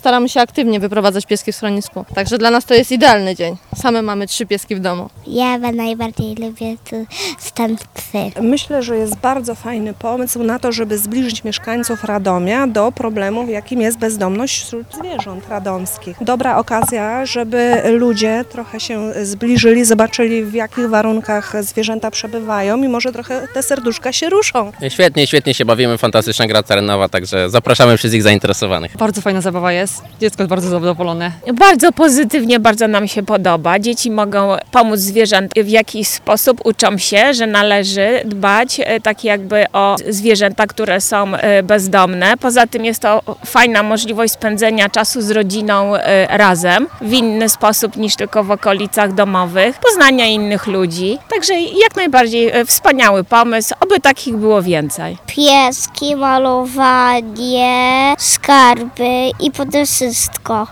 Staramy się aktywnie wyprowadzać pieski w schronisku, także dla nas to jest idealny dzień. Same mamy 3 pieski w domu. Ja najbardziej lubię tu stąd psy. Myślę, że jest bardzo fajny pomysł na to, żeby zbliżyć mieszkańców Radomia do problemu, jakim jest bezdomność wśród zwierząt radomskich. Dobra okazja, żeby ludzie trochę się zbliżyli, zobaczyli, w jakich warunkach zwierzęta przebywają i może trochę te serduszka się ruszą. Świetnie się bawimy, fantastyczna gra terenowa, także zapraszamy wszystkich zainteresowanych. Bardzo fajna zabawa jest, dziecko jest bardzo zadowolone. Bardzo pozytywnie, bardzo nam się podoba. Dzieci mogą pomóc zwierzętom w jakiś sposób, uczą się, że należy dbać tak jakby o zwierzęta, które są bezdomne. Poza tym jest to fajna możliwość spędzenia czasu z rodziną razem w inny sposób niż tylko w okolicach domowych, poznania innych ludzi. Także jak najbardziej wspaniały pomysł, oby takich było więcej. Pieski, malowanie, skarby i potem wszystko.